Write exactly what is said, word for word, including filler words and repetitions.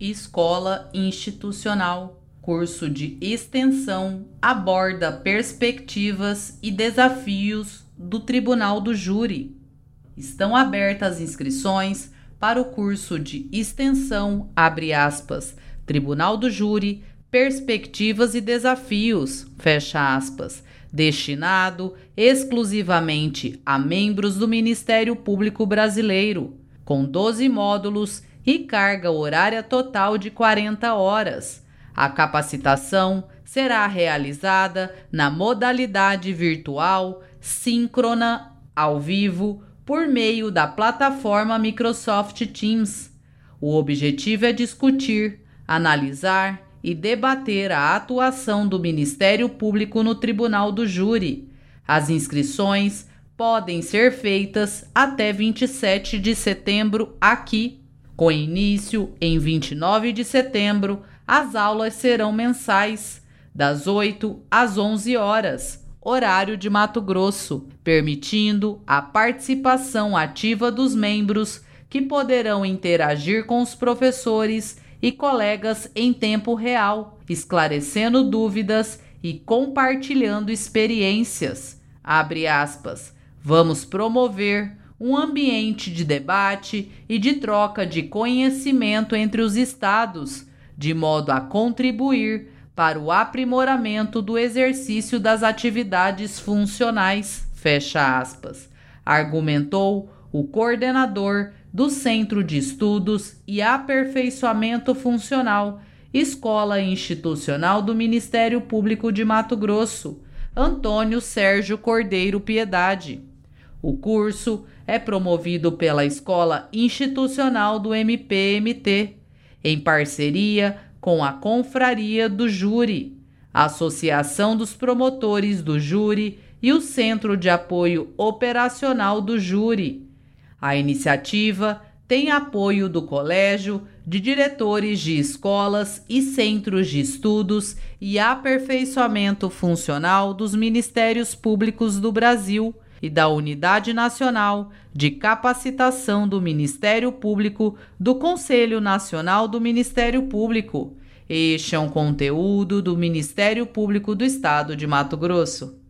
Escola Institucional, curso de extensão, aborda perspectivas e desafios do Tribunal do Júri. Estão abertas inscrições para o curso de extensão, abre aspas, Tribunal do Júri, perspectivas e desafios, fecha aspas, destinado exclusivamente a membros do Ministério Público Brasileiro, com doze módulos e carga horária total de quarenta horas. A capacitação será realizada na modalidade virtual, síncrona, ao vivo, por meio da plataforma Microsoft Teams. O objetivo é discutir, analisar e debater a atuação do Ministério Público no Tribunal do Júri. As inscrições podem ser feitas até vinte e sete de setembro aqui. Com início em vinte e nove de setembro, as aulas serão mensais, das oito às onze horas, horário de Mato Grosso, permitindo a participação ativa dos membros que poderão interagir com os professores e colegas em tempo real, esclarecendo dúvidas e compartilhando experiências. Abre aspas. Vamos promover um ambiente de debate e de troca de conhecimento entre os estados, de modo a contribuir para o aprimoramento do exercício das atividades funcionais, fecha aspas, argumentou o coordenador do Centro de Estudos e Aperfeiçoamento Funcional, Escola Institucional do Ministério Público de Mato Grosso, Antônio Sérgio Cordeiro Piedade. O curso é promovido pela Escola Institucional do M P M T, em parceria com a Confraria do Júri, a Associação dos Promotores do Júri e o Centro de Apoio Operacional do Júri. A iniciativa tem apoio do Colégio de Diretores de Escolas e Centros de Estudos e Aperfeiçoamento Funcional dos Ministérios Públicos do Brasil e da Unidade Nacional de Capacitação do Ministério Público do Conselho Nacional do Ministério Público. Este é um conteúdo do Ministério Público do Estado de Mato Grosso.